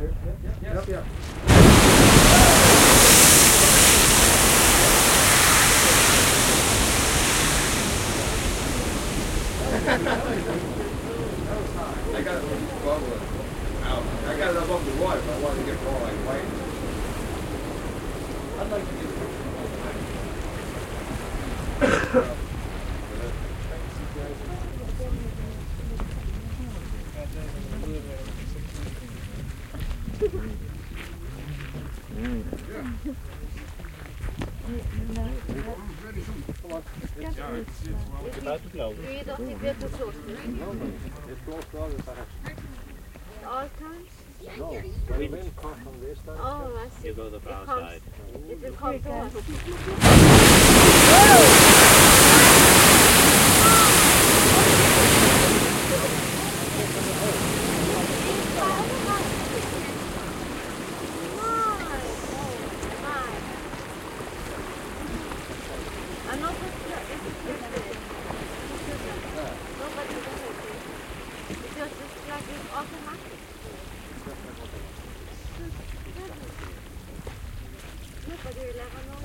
Yep. I got it above the water, but I wanted to get more like white. I'd like to get Du är då till Björkesås nu. All times? No, the wind comes from this side. Oh, I see. You go the far side. It will come to us. But you're 11